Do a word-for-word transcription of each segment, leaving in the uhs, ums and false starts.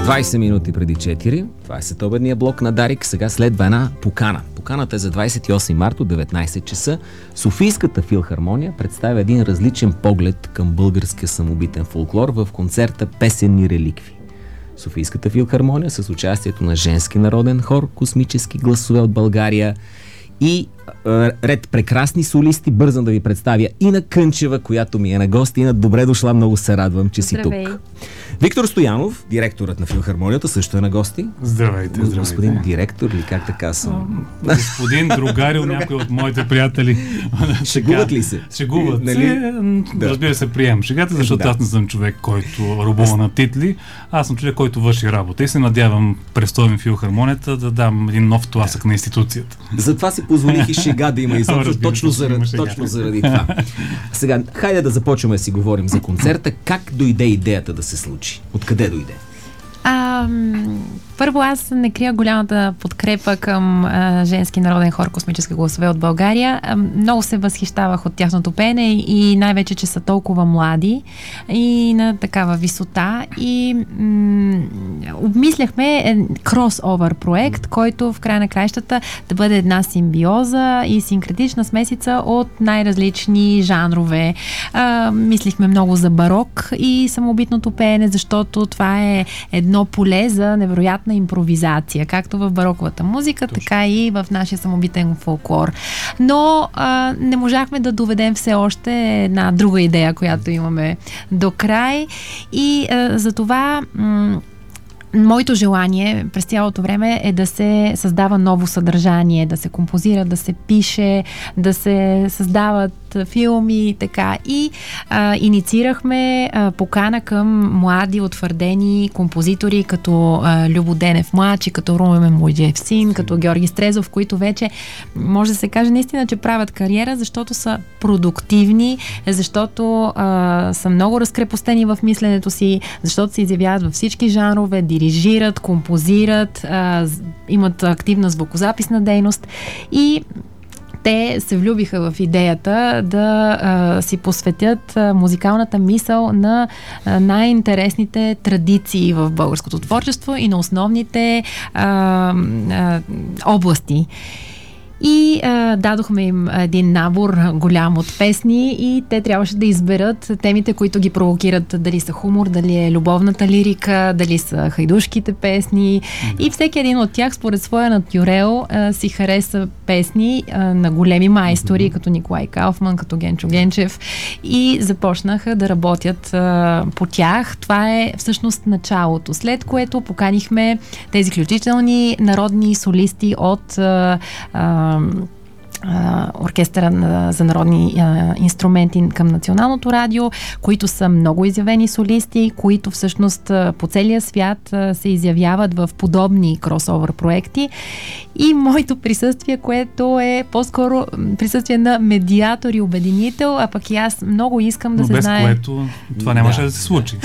двайсет минути преди четири. Това е следобедния блок на Дарик. Сега следва една покана. Поканата е за двайсет и осми март от деветнайсет часа. Софийската филхармония представя един различен поглед към българския самобитен фолклор в концерта Песенни реликви. Софийската филхармония с участието на женски народен хор Космически гласове от България и е, ред прекрасни солисти. Бързам да ви представя Ина Кънчева, която ми е на гости. Ина, добре дошла, много се радвам, че си Здравей. тук. Виктор Стоянов, директорът на филхармонията, също е на гости. Здравейте, здравейте. Господин директор ли, как така съм? Господин, другарил, някой от моите приятели. Шегуват ли се? Шегуват нали? се. Да. Разбира се, приемам шегата, защото да. аз не съм човек, който рубува на титли. Аз съм човек, който върши работа. И се надявам, престоим филхармонията, да дам един нов тласък на институцията. Затова си позволих и шега да има изобщо, точно, заради, точно заради това. Сега, хайде да започваме да си говорим за концерта. Как дойде идеята да се случи? Откъде дойде? А, първо, аз не крия голямата подкрепа към а, женски народен хор Космически гласове от България. А, много се възхищавах от тяхното пеене и най-вече, че са толкова млади и на такава висота. И м- обмисляхме кросовър проект, който в края на краищата да бъде една симбиоза и синкретична смесица от най-различни жанрове. А, мислихме много за барок и самобитното пеене, защото това е едно поле за невероятна импровизация, както в бароковата музика, точно, така и в нашия самобитен фолклор. Но а, не можахме да доведем все още една друга идея, която имаме до край. И а, за това м- моето желание през цялото време е да се създава ново съдържание, да се композира, да се пише, да се създават филми и така. И а, инициирахме а, покана към млади, утвърдени композитори, като а, Любо Денев младши, като Румен Мойджиев син, като Георги Стрезов, които вече може да се каже наистина, че правят кариера, защото са продуктивни, защото а, са много разкрепостени в мисленето си, защото се изявяват във всички жанрове, дирижират, композират, а, имат активна звукозаписна дейност и те се влюбиха в идеята да а, си посветят а, музикалната мисъл на а, най-интересните традиции в българското творчество и на основните а, а, области. И а, дадохме им един набор голям от песни и те трябваше да изберат темите, които ги провокират. Дали са хумор, дали е любовната лирика, дали са хайдушките песни. Да. И всеки един от тях, според своя натюрел, а, си хареса песни а, на големи майстори, mm-hmm. като Николай Кауфман, като Генчо Генчев. И започнаха да работят а, по тях. Това е всъщност началото. След което поканихме тези изключителни народни солисти от а, а, оркестъра на, за народни а, инструменти към Националното радио, които са много изявени солисти, които всъщност а, по целия свят а, се изявяват в подобни кросовър проекти. И моето присъствие, което е по-скоро присъствие на медиатор и обединител, а пък и аз много искам да Но се без знае... което това нямаше да, да се случи.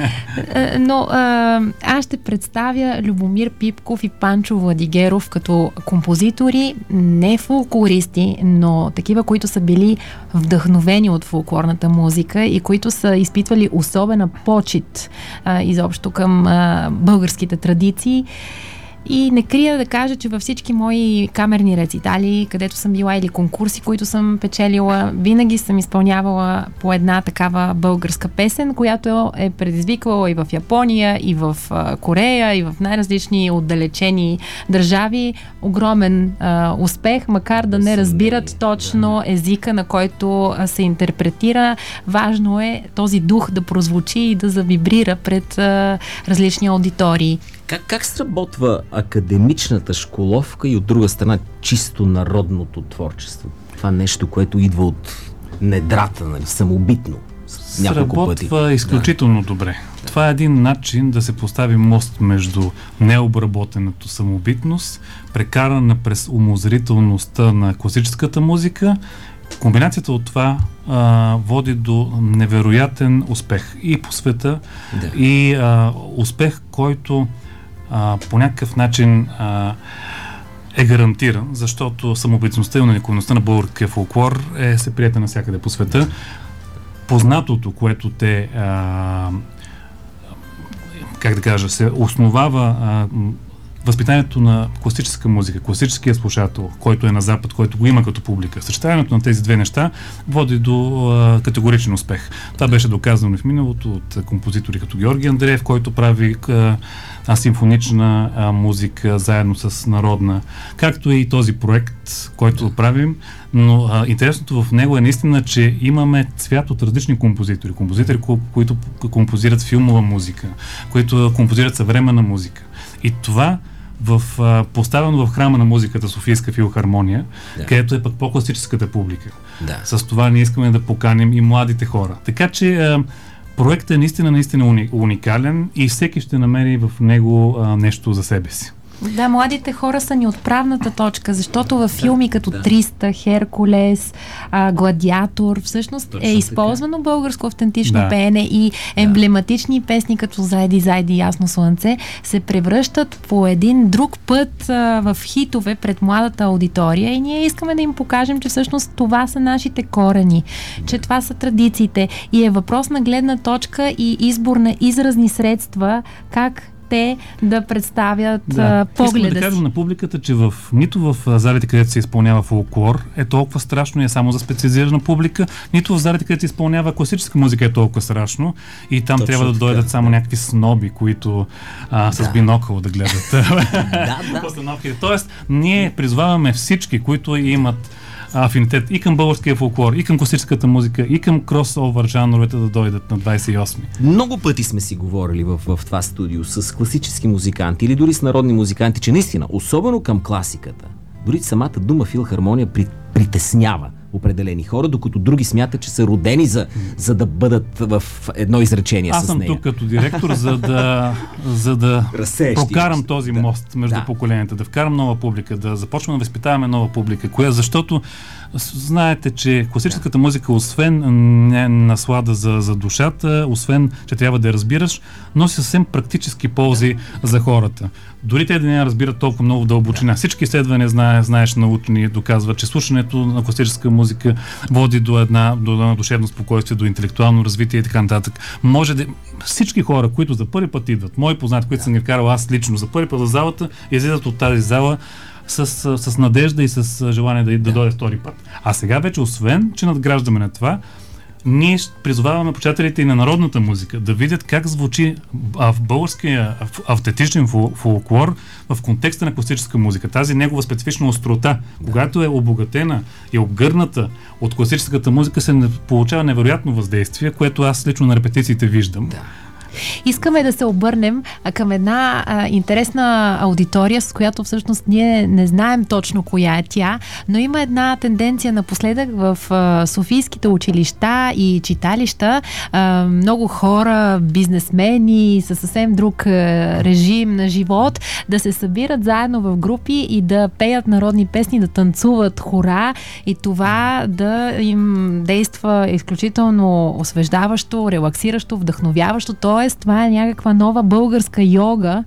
Но а, аз ще представя Любомир Пипков и Панчо Владигеров като композитори, не фолклористи, но такива, които са били вдъхновени от фолклорната музика и които са изпитвали особена почит а, изобщо към а, българските традиции. И не крия да кажа, че във всички мои камерни рецитали, където съм била или конкурси, които съм печелила, винаги съм изпълнявала по една такава българска песен, която е предизвиквала и в Япония, и в а, Корея, и в най-различни отдалечени държави. Огромен а, успех, макар да не разбират точно езика, на който а, се интерпретира. Важно е този дух да прозвучи и да завибрира пред а, различни аудитории. Как, как сработва академичната школовка и от друга страна чисто народното творчество? Това нещо, което идва от недрата, нали, самобитно. Сработва изключително да. добре. Това е един начин да се постави мост между необработената самобитност, прекарана през умозрителността на класическата музика. Комбинацията от това а, води до невероятен успех и по света, да. и а, успех, който а, по някакъв начин а, е гарантиран, защото самобитността и уникалността на българския фолклор е се приета навсякъде по света. Познатото, което те а, как да кажа, се основава а, възпитанието на класическа музика, класическия слушател, който е на Запад, който го има като публика. Съчетанието на тези две неща води до а, категоричен успех. Това беше доказано в миналото от композитори като Георги Андреев, който прави а, а, симфонична а, музика заедно с народна, както и този проект, който правим. Но а, интересното в него е наистина, че имаме цвят от различни композитори. Композитори, ко- които композират филмова музика, които композират съвременна музика. И това в, а, поставено в храма на музиката Софийска филхармония, да. където е пък по-класическата публика. Да. С това ние искаме да поканим и младите хора. Така че а, проектът е наистина, наистина уни, уникален и всеки ще намери в него а, нещо за себе си. Да, младите хора са ни отправната точка, защото във филми като да. триста, Херкулес, а, Гладиатор, всъщност точно е използвано така. Българско автентично да. пеене и емблематични песни като Зайди, зайди, ясно слънце се превръщат по един друг път а, в хитове пред младата аудитория и ние искаме да им покажем, че всъщност това са нашите корени, да. че това са традициите и е въпрос на гледна точка и избор на изразни средства, как те да представят да. погледа Искам да кажа на публиката, че в, нито в залите, където се изпълнява фолклор, е толкова страшно и е само за специализирана публика, нито в залите, където се изпълнява класическа музика, е толкова страшно и там Точно трябва да дойдат така, само да. някакви сноби, които а, с да. бинокъл да гледат да, да. Тоест, ние призваваме всички, които имат афинитет и към българския фолклор, и към класическата музика, и към кросовър жанровете да дойдат на двадесет и осми. Много пъти сме си говорили в, в това студио с класически музиканти или дори с народни музиканти, че наистина, особено към класиката, дори самата дума филхармония при, притеснява определени хора, докато други смятат, че са родени за, за да бъдат в едно изречение Аз с нея. Аз съм тук като директор, за да, за да прокарам този да. мост между да. поколенията, да вкарам нова публика, да започваме да възпитаваме нова публика, коя, защото знаете, че класическата да. музика, освен не наслада за, за душата, освен, че трябва да я разбираш, носи съвсем практически ползи да. за хората. Дори те да не я разбират толкова много в дълбочина. Да. Всички изследвания, знае, знаеш, научни, доказват, че слушането на класическа музика води до една, до една душевно спокойствие, до интелектуално развитие и така нататък. Може да... Всички хора, които за първи път идват, мои познати, които да. съм ги вкарал аз лично за първи път в залата, излизат от тази зала С, с, с надежда и с желание да, да, да дойде втори път. А сега вече, освен, че надграждаме на това, ние призоваваме почитателите и на народната музика да видят как звучи в българския автентичен фолклор в контекста на класическа музика. Тази негова специфична острота, да. когато е обогатена и обгърната от класическата музика, се получава невероятно въздействие, което аз лично на репетициите виждам. Да. Искаме да се обърнем към една а, интересна аудитория, с която всъщност ние не знаем точно коя е тя, но има една тенденция напоследък в а, софийските училища и читалища. А, много хора, бизнесмени със съвсем друг а, режим на живот, да се събират заедно в групи и да пеят народни песни, да танцуват хора и това да им действа изключително освеждаващо, релаксиращо, вдъхновяващо. Тоест, това е някаква нова българска йога.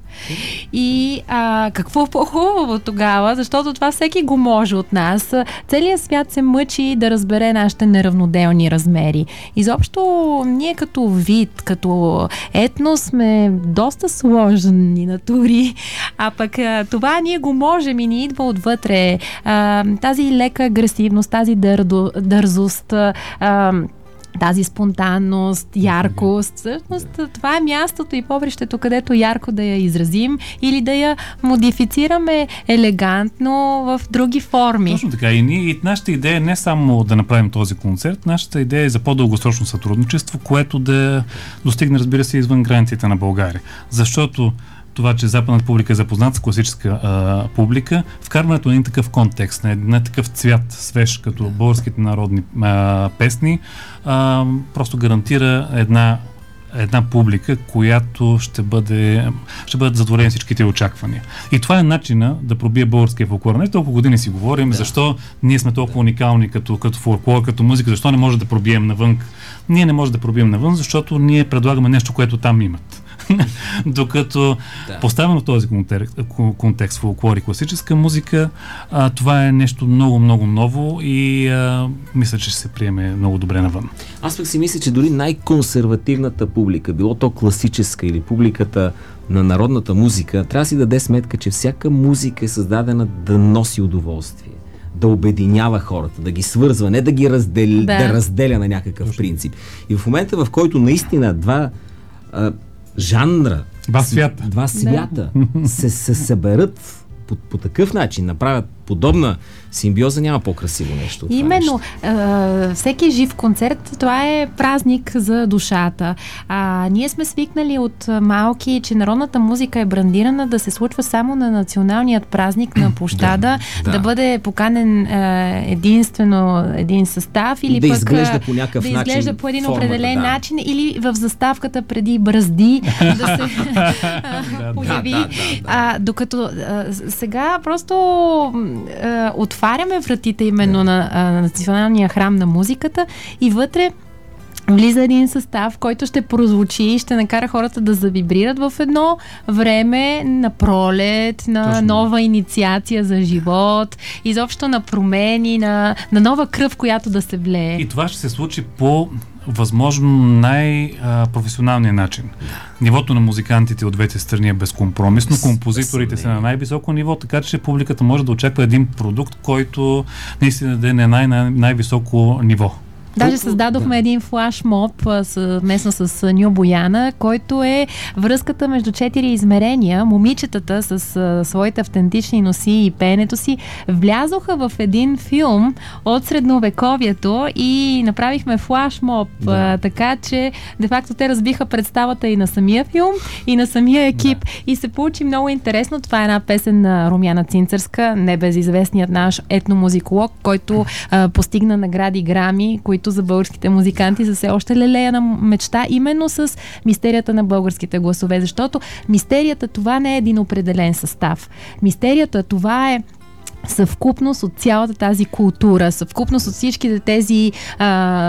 И а, какво по-хубаво тогава, защото това всеки го може от нас. Целият свят се мъчи да разбере нашите неравноделни размери. Изобщо ние като вид, като етнос сме доста сложни натури, а пък а, това ние го можем и ни идва отвътре. А, тази лека агресивност, тази дърдо, дързост, а, тази спонтанност, яркост. Всъщност това е мястото и попрището, където ярко да я изразим или да я модифицираме елегантно в други форми. Точно така. И, ние, и нашата идея е не само да направим този концерт, нашата идея е за по-дългосрочно сътрудничество, което да достигне, разбира се, извън границите на България. Защото това, че западната публика е запозната с класическа а, публика, вкарването на един такъв контекст, на един такъв цвят, свеж, като българските народни а, песни, а, просто гарантира една, една публика, която ще бъде, ще бъдат задоволени всичките очаквания. И това е начина да пробие българския фолклор. Не толкова години си говорим, да. защо ние сме толкова уникални като, като фолклор, като музика, защо не може да пробием навън. Ние не може да пробием навън, защото ние предлагаме нещо, което там имат. Докато да. поставено в този контекст, контекст фолклор и класическа музика, а, това е нещо много, много ново и а, мисля, че ще се приеме много добре навън. Аз пък си мисля, че дори най-консервативната публика, било то класическа или публиката на народната музика, трябва да си даде сметка, че всяка музика е създадена да носи удоволствие, да обединява хората, да ги свързва, не да ги раздел... да. да разделя на някакъв принцип. И в момента, в който наистина два а, жанра, два свята, два свята да. се, се съберат по, по такъв начин, направят подобна симбиоза, няма по-красиво нещо. Именно. Нещо. Всеки жив концерт, това е празник за душата. А, ние сме свикнали от малки, че народната музика е брандирана да се случва само на националният празник на площада, да, да. да бъде поканен е, единствено един състав или да пък изглежда по някакъв да начин, изглежда по един формата, определен да. начин или в заставката преди бразди да се появи. Да, да, да, да. А, докато а, сега просто а, отваряме вратите именно yeah. на а, Националния храм на музиката и вътре влиза един състав, който ще прозвучи и ще накара хората да завибрират в едно време на пролет, на Точно. нова инициация за живот, изобщо на промени, на, на нова кръв, която да се влее. И това ще се случи по възможно най-професионалния начин. Нивото на музикантите от двете страни е безкомпромисно, композиторите са на най-високо ниво, така че публиката може да очаква един продукт, който наистина да е на най- най- най-високо ниво. Даже създадохме да. един флашмоб съвместно с Ню Бояна, който е връзката между четири измерения. Момичетата с а, своите автентични носи и пеенето си влязоха в един филм от средновековието и направихме флашмоб, да. а, така че де-факто те разбиха представата и на самия филм, и на самия екип. Да. И се получи много интересно. Това е една песен на Румяна Цинцърска, небезизвестният наш етномузиколог, който а, постигна награди Грами, които за българските музиканти са все още лелея на мечта, именно с мистерията на българските гласове, защото мистерията това не е един определен състав. Мистерията това е съвкупност от цялата тази култура, съвкупност от всичките тези а,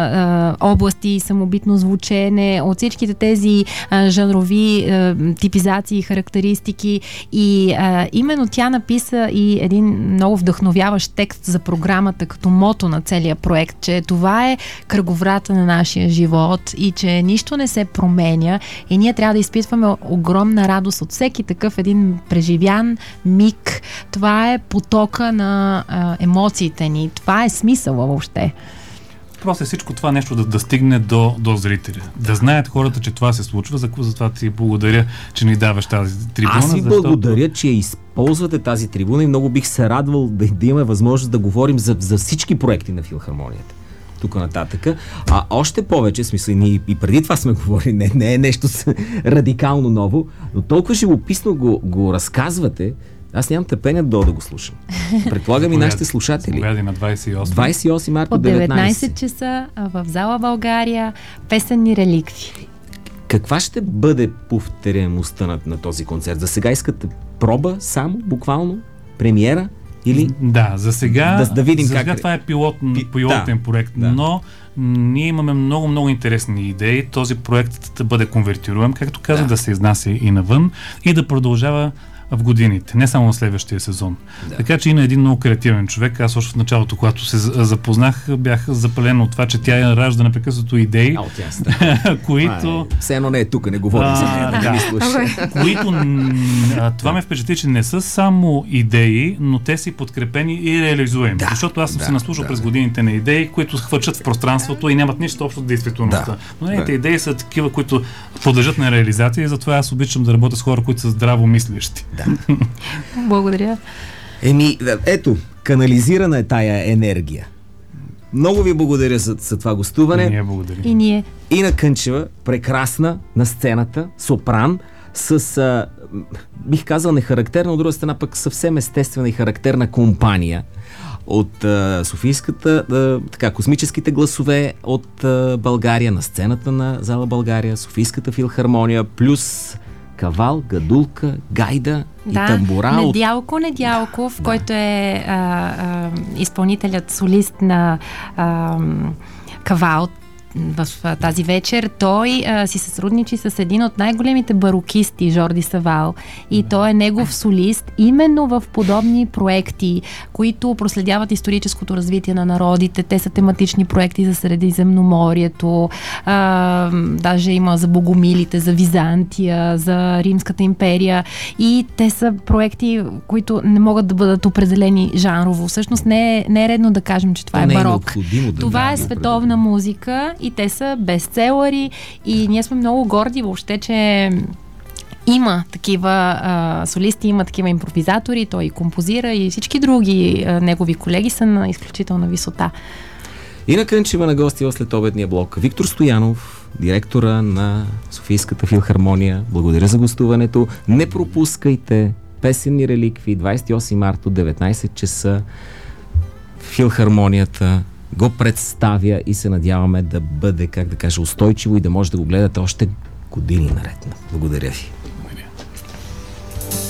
а, области, самобитно звучене, от всичките тези а, жанрови а, типизации, характеристики и а, именно тя написа и един много вдъхновяващ текст за програмата като мото на целия проект, че това е кръговрата на нашия живот и че нищо не се променя и ние трябва да изпитваме огромна радост от всеки такъв един преживян миг. Това е потока на а, емоциите ни. Това е смисъла въобще. Просто е всичко това нещо да, да стигне до, до зрителя. Да знаят хората, че това се случва. За, за това ти благодаря, че ни даваш тази трибуна. Аз ви защото... благодаря, че използвате тази трибуна и много бих се радвал да, да имаме възможност да говорим за, за всички проекти на филхармонията. Тук нататък. А още повече, смисъл, ние и преди това сме говорили, не, не е нещо радикално ново, но толкова живописно го, го разказвате, аз нямам търпение да да го слушам. Предполагам и нашите слушатели. На двадесет и осми двадесет и осми марта, от деветнадесет часа в зала България, песенни реликви. Каква ще бъде повторяемостта на, на този концерт? За сега искате проба само, буквално, премиера? Или... Да, за сега, да, да видим за как... сега това е пилот, пилотен да, проект, да. но ние имаме много, много интересни идеи. Този проект да бъде конвертируем, както казах, да. да се изнася и навън и да продължава в годините, не само в следващия сезон. Да. Така че и на един много креативен човек. Аз още в началото, когато се запознах, бях запален от това, че тя ражда непрекъснато идеи, които... Е, все едно не е тук, не говорим за нея, да, да които а, това ме впечатли, че не са само идеи, но те са подкрепени и реализуеми. Да, защото аз съм да, се наслушал да, през годините на идеи, които хвърчат в пространството и нямат нищо общо с действителността. Да, но нейните да. идеи са такива, които подлежат на реализация и затова аз обичам да работя с хора, които са здраво мислещи. Да. Благодаря. Еми, ето, канализирана е тая енергия. Много ви благодаря за, за това гостуване. И ние благодарим. И ние. Ина Кънчева, прекрасна на сцената, сопран, с, а, бих казал, нехарактерна, от друга страна пък съвсем естествена и характерна компания от а, Софийската, а, така, космическите гласове от а, България, на сцената на зала България, Софийската филхармония, плюс кавал, гадулка, гайда да, и тамбура. Недялко Недялков, да, който е а, а, изпълнителят, солист на а, кавал. в тази вечер. Той а, си се сътрудничи с един от най-големите барокисти, Жорди Савал, и той е негов солист именно в подобни проекти, които проследяват историческото развитие на народите. Те са тематични проекти за Средиземноморието, а, даже има за Богомилите, за Византия, за Римската империя, и те са проекти, които не могат да бъдат определени жанрово. Всъщност не е, не е редно да кажем, че това е, е барок. Да това е световна музика и те са бестселъри, и ние сме много горди въобще, че има такива а, солисти, има такива импровизатори, той и композира, и всички други а, негови колеги са на изключителна висота. Ина Кънчева на гости в следобедния блок. Виктор Стоянов, директора на Софийската филхармония. Благодаря за гостуването. Не пропускайте Песенни реликви, двадесет и осми март от деветнадесет часа. Филхармонията го представя и се надяваме да бъде, как да кажа, устойчиво и да може да го гледате още години наред. Благодаря ви.